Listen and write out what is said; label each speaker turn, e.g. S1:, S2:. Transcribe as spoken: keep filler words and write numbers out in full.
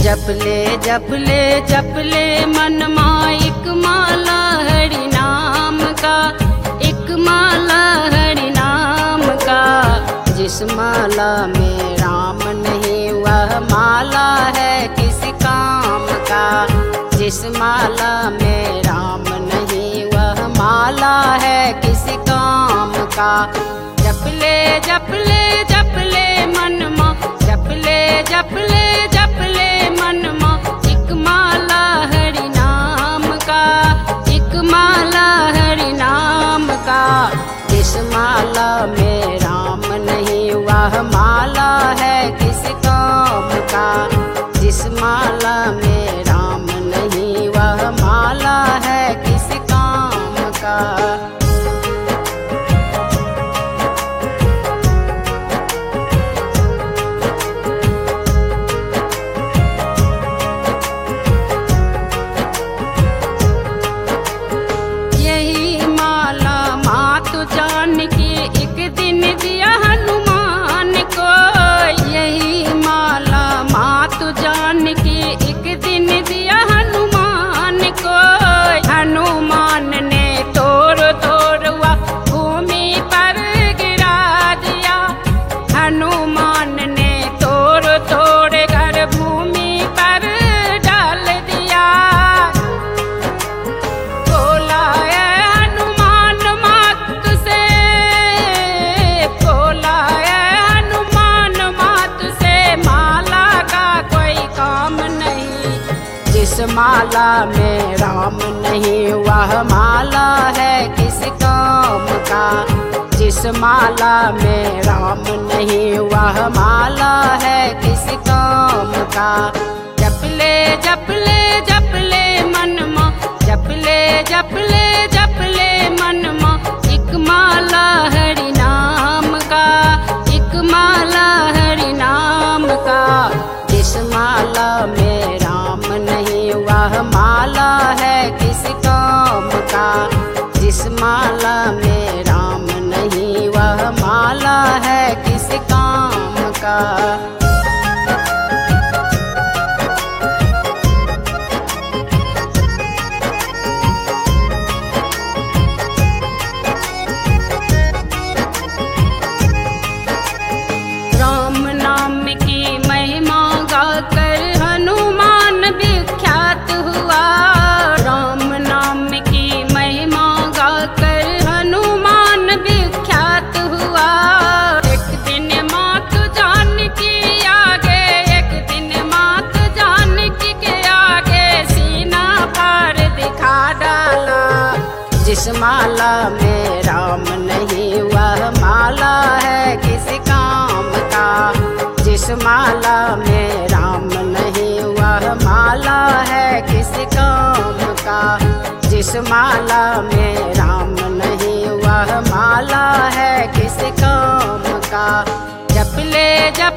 S1: जपले जपले जपले मन माइक माला हरि नाम का, एक माला हरि नाम का। जिस माला में राम नहीं वह माला है किस काम का। जिस माला में राम नहीं वह माला है किस काम का। जपले जपले जपले मन मा, जपले जपले जपले मन मा, एक माला हरि नाम का, एक माला हरि नाम का। जिस माला में राम नहीं वह माला है किस काम का। जिस माला में राम नहीं वह माला है किस काम का। जानकी एक दिन दिया हनुमान को, यही माला मातु जानकी एक दिन दिया हनुमान को। हनुमान ने तोड़ तोड़वा भूमि पर गिरा दिया। हनुमान ने तोड़ तोड़ कर भूमि पर डाल दिया। बोला जिस माला में राम नहीं वह माला है किस काम का। जिस माला में राम नहीं वह माला है किस काम का। जपले जपले जपले मन मा, जपले जपले जपले मन मा, एक माला हरि नाम का, एक माला हरि नाम का। जिस माला में राम नहीं वह माला है किस काम का। जिस माला में राम नहीं वह माला है किस काम का। राम नाम की महिमा गाकर हनुमान विख्यात हुआ। राम नाम की महिमा गाकर हनुमान विख्यात हुआ। एक दिन मातु जानकी आगे, एक दिन मातु जानकी के आगे सीना फाड़ दिखा डाला। जिस माला में राम नहीं वह माला है किस काम का। जिस माला में राम नहीं वह माला है किस काम का। जिस माला में राम नहीं वह माला है किस काम का। जपले जप